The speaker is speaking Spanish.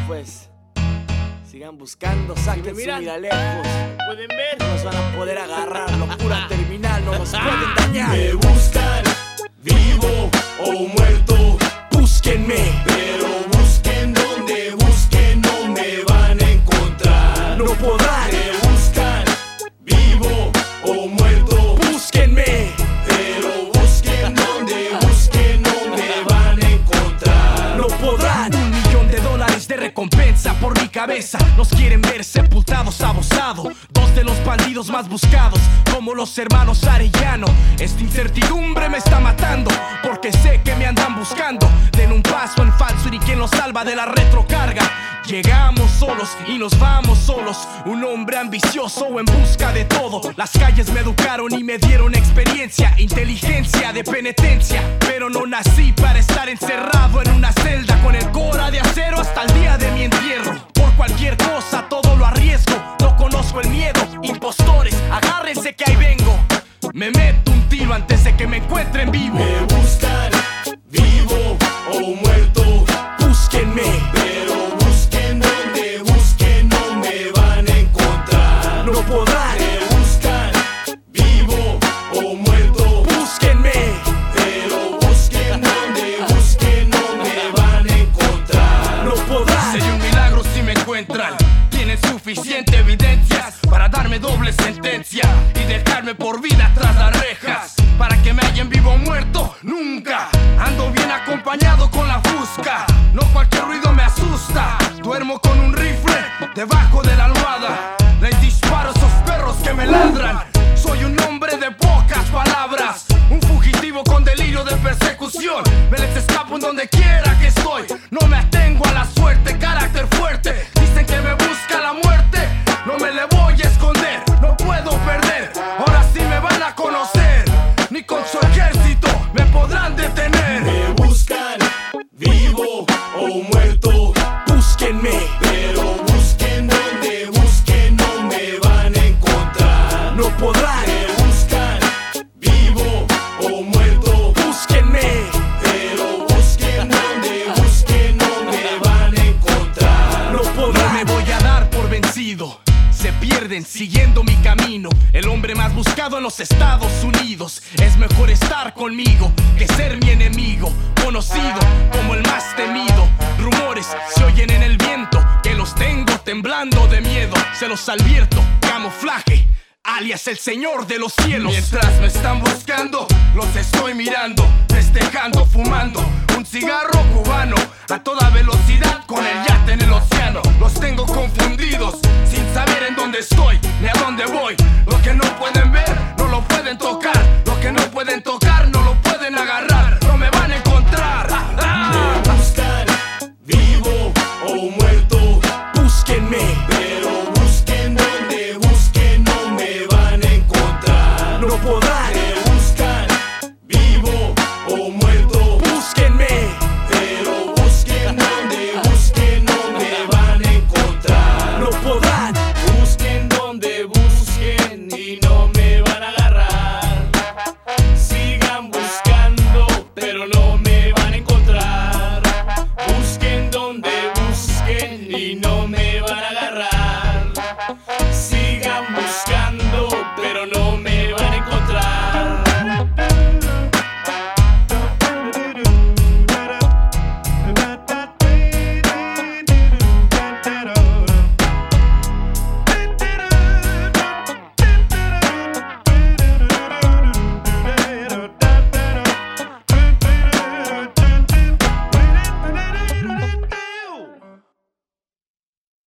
pues. Sigan buscando, saquen su mira lejos. Pueden ver, no nos van a poder agarrar. Locura terminal, no nos pueden dañar. Me buscan, vivo o muerto. Búsquenme, pero busquen donde busquen, no me van a encontrar. No podrán. Me buscan, vivo o muerto. Búsquenme, pero busquen donde busquen, no me van a encontrar. No podrán. $1 millón de recompensa por mi cabeza. Nos quieren ver sepultados, abusados. Dos de los bandidos más buscados, como los hermanos Arellano. Esta incertidumbre me está matando, porque sé que me andan buscando. Den un paso en falso y ni quien los salva de la retrocarga. Llegamos solos y nos vamos solos. Un hombre ambicioso en busca de todo. Las calles me educaron y me dieron experiencia, inteligencia de penitencia. Pero no nací para estar encerrado en una celda con el cora de acero hasta el día de mi entierro. Por cualquier cosa todo lo arriesgo. No conozco el miedo. Impostores, agárrense que ahí vengo. Me meto un tiro antes de que me encuentren vivo. Me buscan, vivo o muerto. Búsquenme, pero busquen donde busquen, no me van a encontrar. No podrán. Me buscan, vivo o muerto. Búsquenme, pero busquen donde busquen, no me van a encontrar. No podrán. Sería un milagro si me encuentran. Tienen suficiente evidencias para darme doble sentencia y dejarme por vida tras las rejas. Para que me hallen vivo o muerto, nunca. Ando bien acompañado con la fusca. No cualquier ruido me asusta. Duermo con un rifle debajo de la almohada. Les disparo a esos perros que me ladran. Soy un hombre de pocas palabras, un fugitivo con delirio de persecución. Me les escapo en donde quiera que estoy. No me atengo a la suerte, carácter fuerte. Dicen que me busca la muerte, no me le voy a esconder. No puedo perder, ahora sí me van a conocer. Ni con su ejército me podrán detener. Me buscan, vivo o muerto. Búsquenme, pero busquen donde busquen, no me van a encontrar. no podrán. Me buscan, vivo o muerto. Búsquenme, pero busquen donde busquen, no me van a encontrar. no No podrán. me voy a dar por vencido. Se pierden siguiendo mi camino. El hombre más buscado en los Estados Unidos. Es mejor estar conmigo que ser mi enemigo. Conocido como el más temido. Rumores se oyen en el viento, que los tengo temblando de miedo. Se los advierto, camuflaje, alias el señor de los cielos. Mientras me están buscando, los estoy mirando, festejando, fumando un cigarro cubano a toda velocidad.